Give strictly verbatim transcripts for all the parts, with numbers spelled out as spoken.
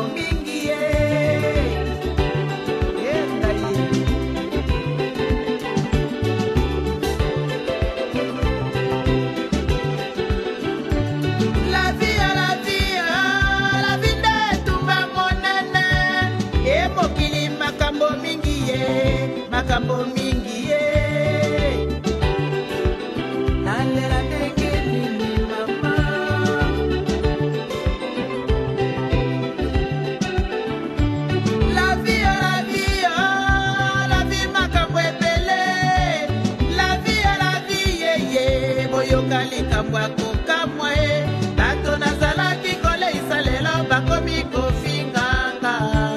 mingi ye. La vie à la vie, la vie netumba monene. E mokili makambo mingi ye, makambo mingi ye. Nalela ndenge nini mama. La vie à la vie, la vie makambo ebele. La vie à la vie ye ye, boyoka likambo akokamwa ye. Bato nazalaki koleisa lelo bakomi kofinganga.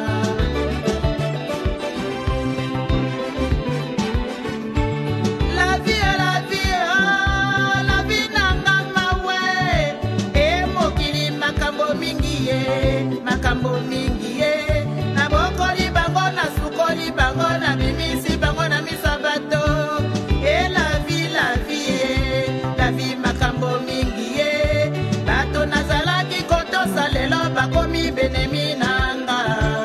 La vie à la vie, la vie nanga mawe. E mokili makambo mingi ye, makambo mingi ye. Na bokoli bango na sukoli bango na bimisi bango na misabato. E la vie, la vie ye, la vie makambo mingi ye. Bato nazalaki kotosa lelo bakomi benemi nanga.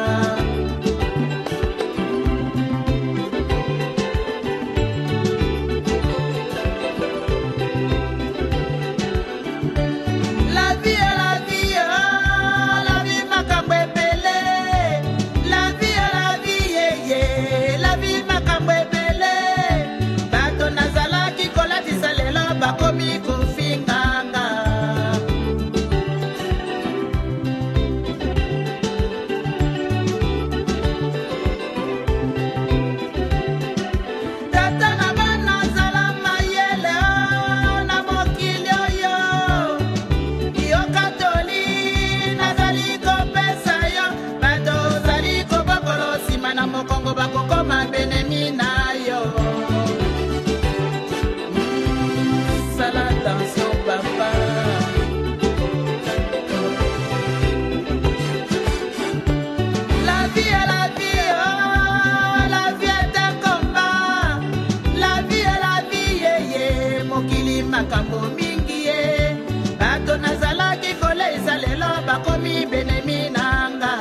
La vie à la vie, la vie makambo ebele. La vie à la vie ye ye, la vie makambo ebele. Bato nazalaki kolatisa lelo bakomi kofinganga. Tata na bana zala mayele na mokili oyo. Yo katoli nazali kopesa yo. Bato zali kobokolo sima na mokongo bakokoma benemi na yo. Sala attention papa. La vie à la vie, la vie est un combat. La vie à la vie ye ye, mokili makambo mingi ye. Bato nazalaki koleisa lelo bakomi benemi nanga.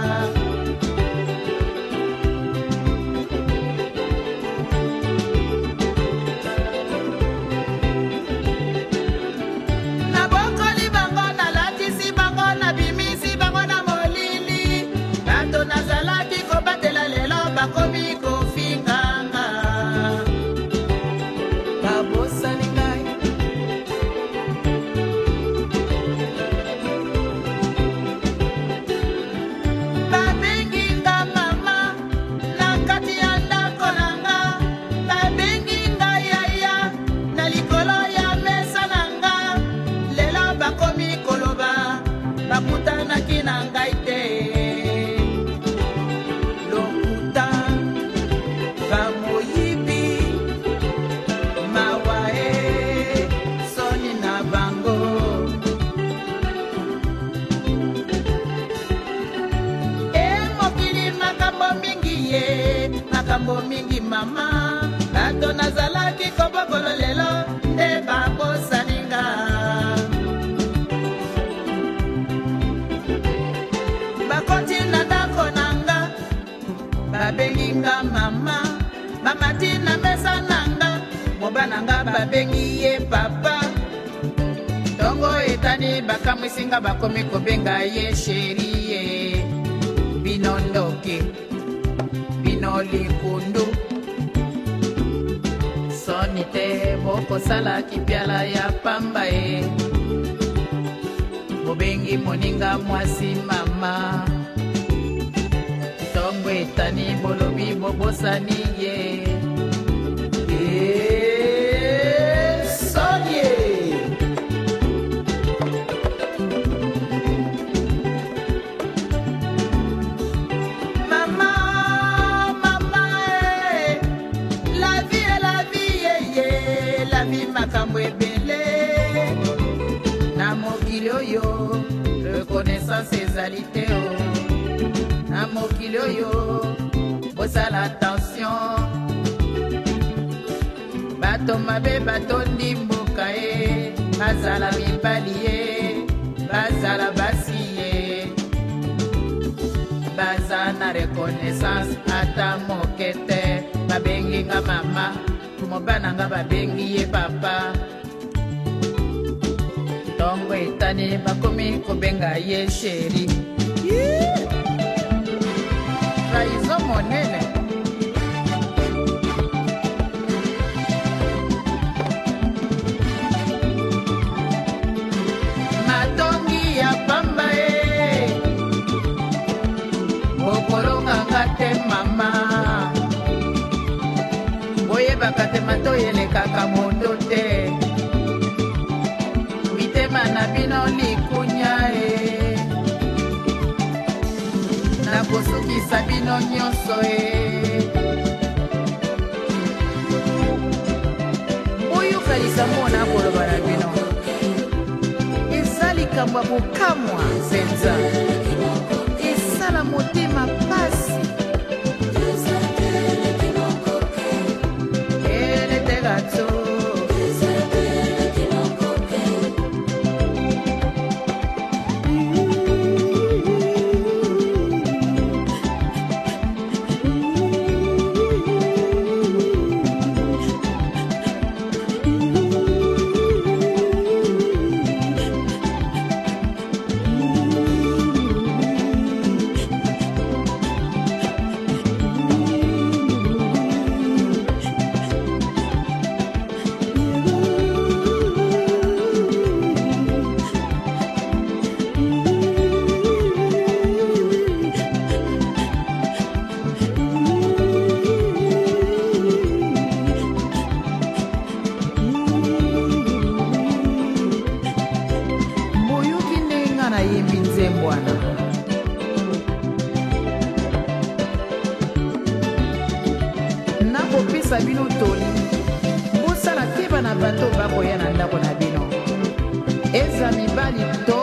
Na bokoli bango na latisi bango na bimisi bango na molili. Bato nazalaki kobatela lelo bakomi kofinganga. Babosani ngai. Babengi nga mama na kati ya ndako nanga. Babengi nga yaya na likolo ya mesa nanga. Lelo bakomi koloba bakutanaki na ngai te. Lokuta bamoyibi mawa e soni na bango. E mokili makambo mingi ye, makambo mingi mama. Bato nazalaki kobokolo lelo nde babosaninga. Bakoti na ndako nanga babengi nga mama. Mamati na mesa nanga moba nanga babengi ye papa. Tongo etani bakamwisinga bakomi kobenga ye sheri ye. Bino ndoke, bino likundu. Soni te bokosala kipiala ya pamba ye. Bobengi moninga mwasi mama. Tongo etani bolobi bobosani ye. Eh, Sonie. Mama, mama, eh. La vie est la vie, ye, ye. La vie makambo ebele. Na mokili oyo, reconnaissance ezali te o. Na mokili oyo, bosala attention. Bato mabe batondi mboka ye, bazala mibali ye, bazala basi ye. baza na reconnaissance ata moke te. Babengi nga mama, mobana nga babengi ye papa. Tongo etani bakomi kobenga ye sheri. Traizo monene. Matongi ya pamba e bokolonga ngate mama. Boye bakate mato yele kaka moto te. Mitema na bino likunya e nakosukisa bino nyonso e. Oyukalisa mona koloba na bino eza likambo ya kokamwa zenza, esala motema pasi. Elete gato nakopesa bino toli bosala keba na bato bakoya na ndako na bino, eza mibali to